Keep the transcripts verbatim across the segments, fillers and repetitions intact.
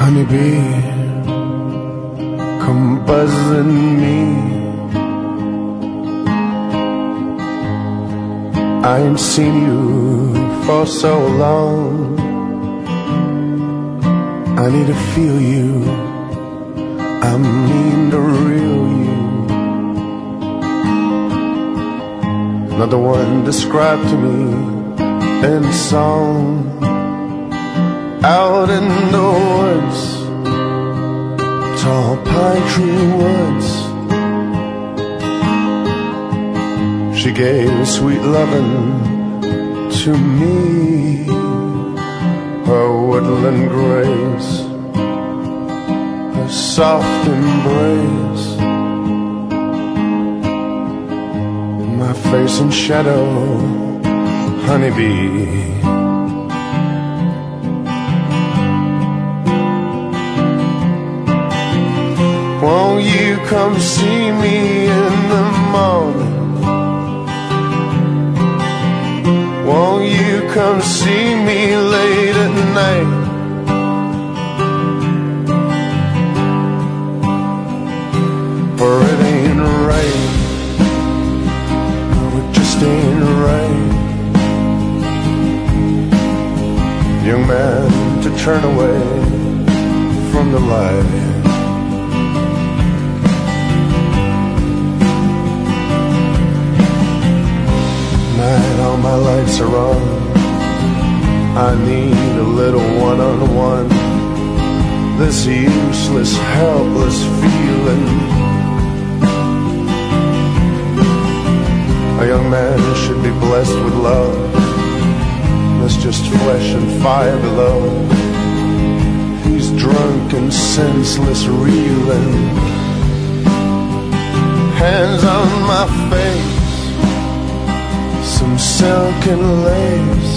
Honeybee, come buzzing me. I ain't seen you for so long. I need to feel you, I mean to reel you. Not the one described to me in song. Out in the woods, tall pine tree woods, she gave sweet lovin' to me. Her woodland grace, her soft embrace, my face in shadow, honeybee. Won't you come see me in the morning? Won't you come see me late at night? For it ain't right, no, it just ain't right, young man, to turn away from the light. All my lights are on, I need a little one-on-one. This useless, helpless feeling. A young man should be blessed with love. There's just flesh and fire below. He's drunk and senseless, reeling. Hands on my face, some silken lace,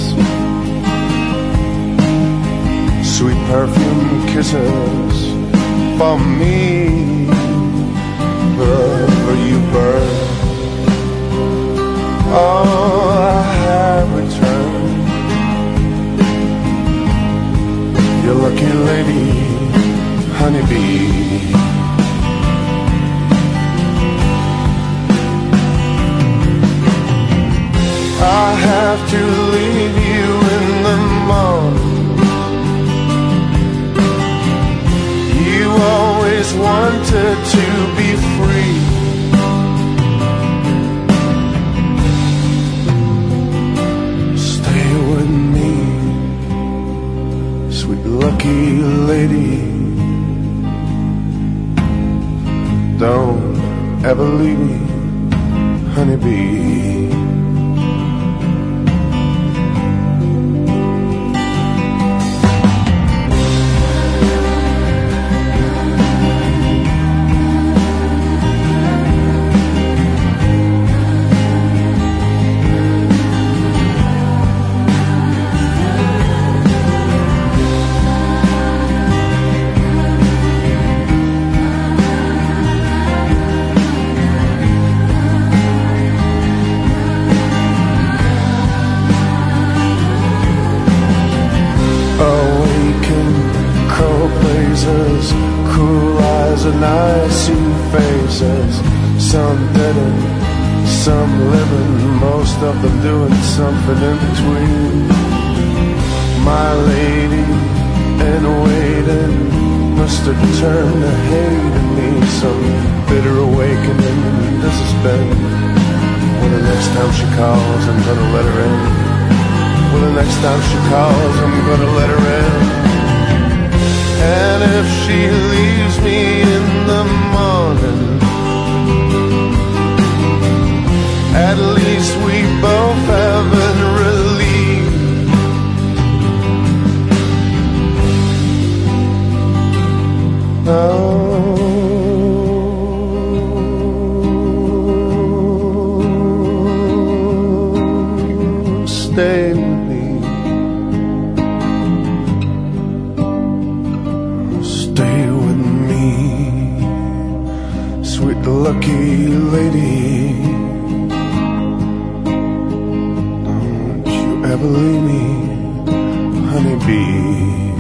sweet perfume kisses for me. Wherever you burn, oh, I have returned. Your lucky lady, honeybee. I have to leave you in the morning. You always wanted to be free. Stay with me, sweet lucky lady. Don't ever leave me, honeybee. Cool eyes and icy faces, some dead and some living, most of them doing something in between. My lady in waiting must have turned to hate in me, some bitter awakening this has been. Well, the next time she calls, I'm gonna let her in. Well, the next time she calls, I'm gonna let her in. And if she leaves me in the morning, at least we both have been relieved. Oh, stay with me. Stay with me, sweet lucky lady. Don't you ever leave me, honeybee.